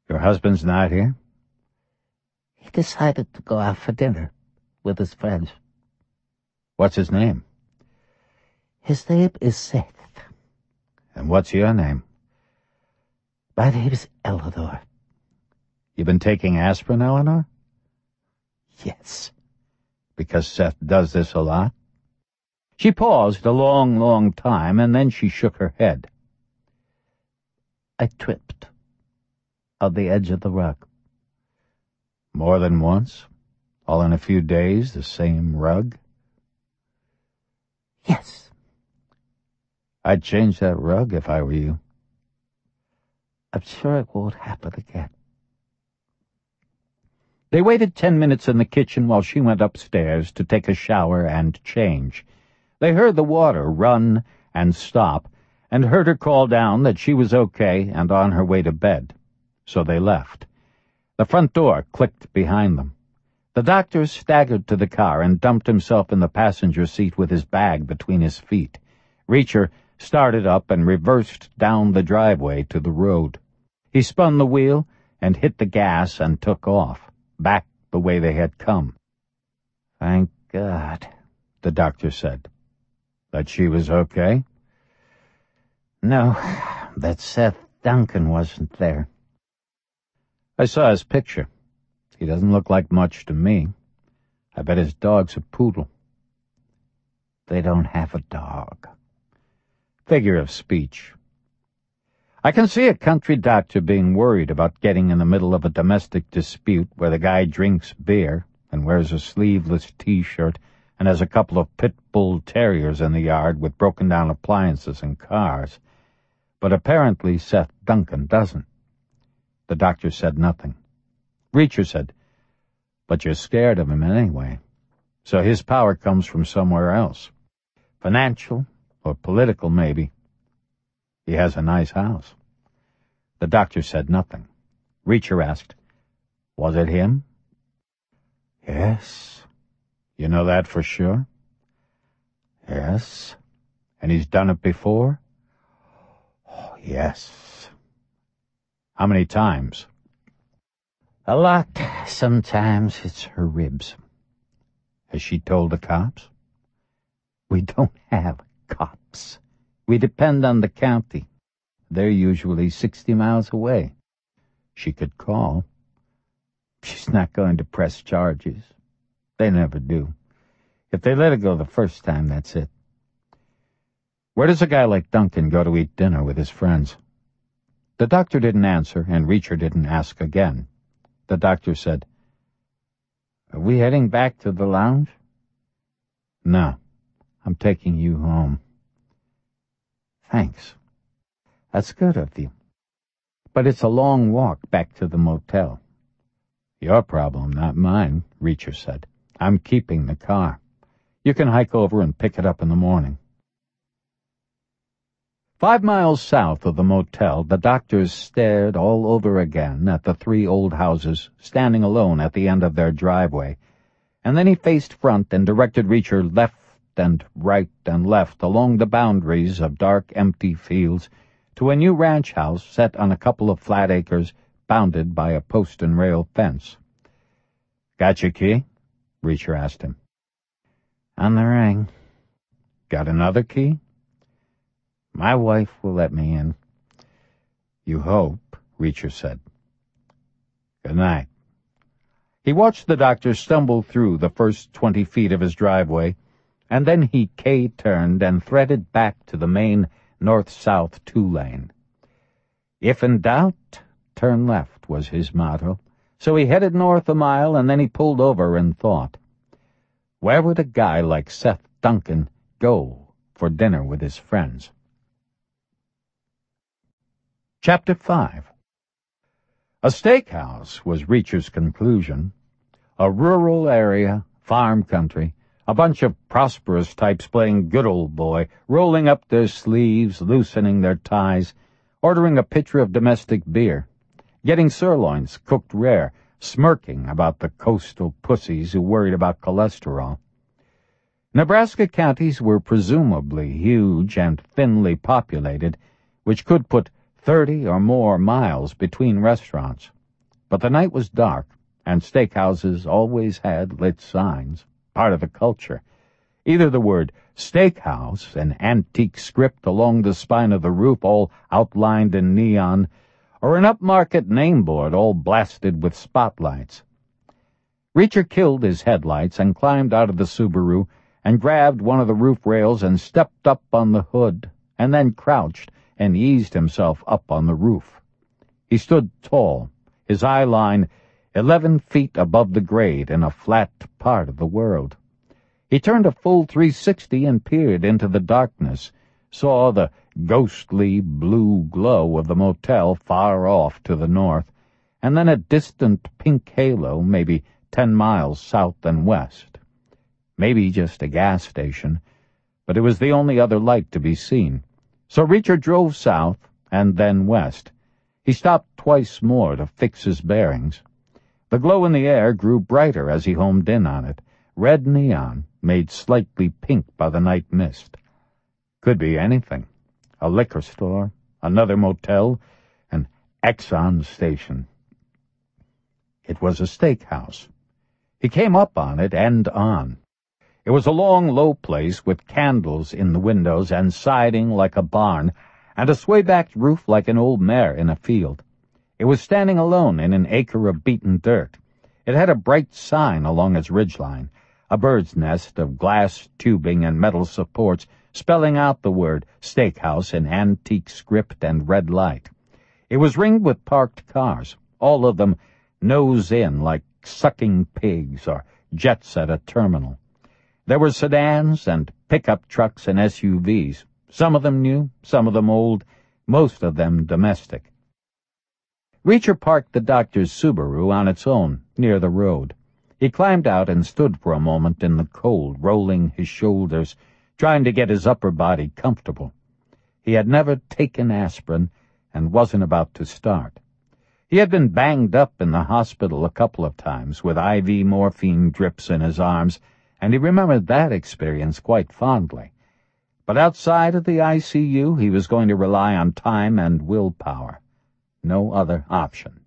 Your husband's not here? He decided to go out for dinner with his friends. What's his name? His name is Seth. And what's your name? My name is Eleanor. You been taking aspirin, Eleanor? Yes. Because Seth does this a lot? She paused a long, long time, and then she shook her head. I tripped on the edge of the rug. More than once? All in a few days, the same rug? Yes. I'd change that rug if I were you. I'm sure it won't happen again. They waited 10 minutes in the kitchen while she went upstairs to take a shower and change. They heard the water run and stop, and heard her call down that she was okay and on her way to bed. So they left. The front door clicked behind them. The doctor staggered to the car and dumped himself in the passenger seat with his bag between his feet. Reacher started up and reversed down the driveway to the road. He spun the wheel and hit the gas and took off, back the way they had come. Thank God, the doctor said. That she was okay? No, that Seth Duncan wasn't there. I saw his picture. He doesn't look like much to me. I bet his dog's a poodle. They don't have a dog. Figure of speech. I can see a country doctor being worried about getting in the middle of a domestic dispute where the guy drinks beer and wears a sleeveless T-shirt and has a couple of pit bull terriers in the yard with broken-down appliances and cars. But apparently Seth Duncan doesn't. The doctor said nothing. Reacher said, "But you're scared of him anyway. So his power comes from somewhere else. Financial or political, maybe. He has a nice house." The doctor said nothing. Reacher asked, "Was it him?" "Yes." "You know that for sure?" "Yes." "And he's done it before?" "Oh, yes." "How many times?" "A lot. Sometimes it's her ribs." "Has she told the cops?" "We don't have cops. We depend on the county. They're usually 60 miles away." "She could call." "She's not going to press charges. They never do. If they let her go the first time, that's it." "Where does a guy like Duncan go to eat dinner with his friends?" The doctor didn't answer, and Reacher didn't ask again. The doctor said, "Are we heading back to the lounge?" "No, I'm taking you home." "Thanks. That's good of you. But it's a long walk back to the motel." "Your problem, not mine," Reacher said. "I'm keeping the car. You can hike over and pick it up in the morning." 5 miles south of the motel, the doctors stared all over again at the 3 old houses standing alone at the end of their driveway, and then he faced front and directed Reacher left and right and left along the boundaries of dark, empty fields to a new ranch house set on a couple of flat acres bounded by a post and rail fence. "Got your key?" Reacher asked him. "On the ring." "Got another key?" "My wife will let me in." "You hope," Reacher said. "Good night." He watched the doctor stumble through the first 20 feet of his driveway, and then he K-turned and threaded back to the main north-south 2-lane. If in doubt, turn left was his motto, so he headed north a mile and then he pulled over and thought. Where would a guy like Seth Duncan go for dinner with his friends? Chapter 5. A steakhouse was Reacher's conclusion. A rural area, farm country, a bunch of prosperous types playing good old boy, rolling up their sleeves, loosening their ties, ordering a pitcher of domestic beer, getting sirloins cooked rare, smirking about the coastal pussies who worried about cholesterol. Nebraska counties were presumably huge and thinly populated, which could put 30 or more miles between restaurants. But the night was dark, and steakhouses always had lit signs, part of the culture. Either the word steakhouse, an antique script along the spine of the roof all outlined in neon, or an upmarket nameboard all blasted with spotlights. Reacher killed his headlights and climbed out of the Subaru and grabbed one of the roof rails and stepped up on the hood, and then crouched and eased himself up on the roof. He stood tall, his eye line 11 feet above the grade in a flat part of the world. He turned a full 360 and peered into the darkness, saw the ghostly blue glow of the motel far off to the north, and then a distant pink halo maybe 10 miles south and west. Maybe just a gas station, but it was the only other light to be seen. So Reacher drove south and then west. He stopped twice more to fix his bearings. The glow in the air grew brighter as he homed in on it, red neon, made slightly pink by the night mist. Could be anything. A liquor store, another motel, an Exxon station. It was a steakhouse. He came up on it end on. It was a long, low place with candles in the windows and siding like a barn, and a sway-backed roof like an old mare in a field. It was standing alone in an acre of beaten dirt. It had a bright sign along its ridgeline, a bird's nest of glass tubing and metal supports spelling out the word steakhouse in antique script and red light. It was ringed with parked cars, all of them nose in like sucking pigs or jets at a terminal. There were sedans and pickup trucks and SUVs, some of them new, some of them old, most of them domestic. Reacher parked the doctor's Subaru on its own, near the road. He climbed out and stood for a moment in the cold, rolling his shoulders, trying to get his upper body comfortable. He had never taken aspirin and wasn't about to start. He had been banged up in the hospital a couple of times with IV morphine drips in his arms, and he remembered that experience quite fondly. But outside of the ICU, he was going to rely on time and willpower. No other option.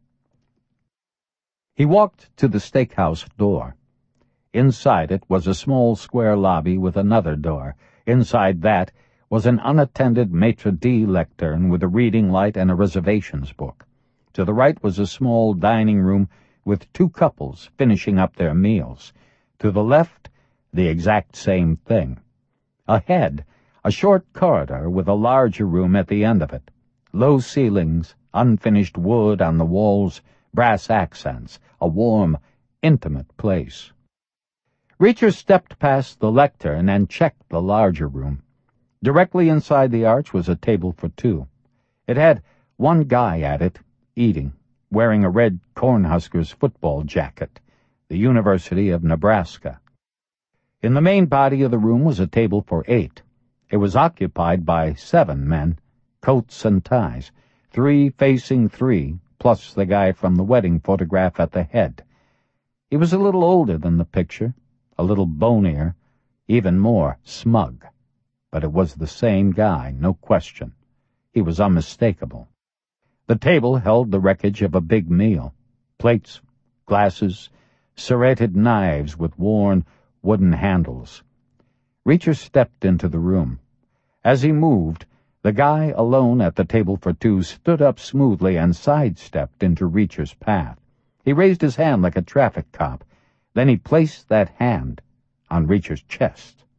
He walked to the steakhouse door. Inside it was a small square lobby with another door. Inside that was an unattended maitre d' lectern with a reading light and a reservations book. To the right was a small dining room with 2 couples finishing up their meals. To the left, the exact same thing. Ahead, a short corridor with a larger room at the end of it. Low ceilings, unfinished wood on the walls, brass accents, a warm, intimate place. Reacher stepped past the lectern and checked the larger room. Directly inside the arch was a table for 2. It had one guy at it, eating, wearing a red Cornhuskers football jacket, the University of Nebraska. In the main body of the room was a table for 8. It was occupied by 7 men, coats and ties, 3 facing 3, plus the guy from the wedding photograph at the head. He was a little older than the picture, a little bonier, even more smug. But it was the same guy, no question. He was unmistakable. The table held the wreckage of a big meal. Plates, glasses, serrated knives with worn wooden handles. Reacher stepped into the room. As he moved, the guy alone at the table for 2 stood up smoothly and sidestepped into Reacher's path. He raised his hand like a traffic cop. Then he placed that hand on Reacher's chest.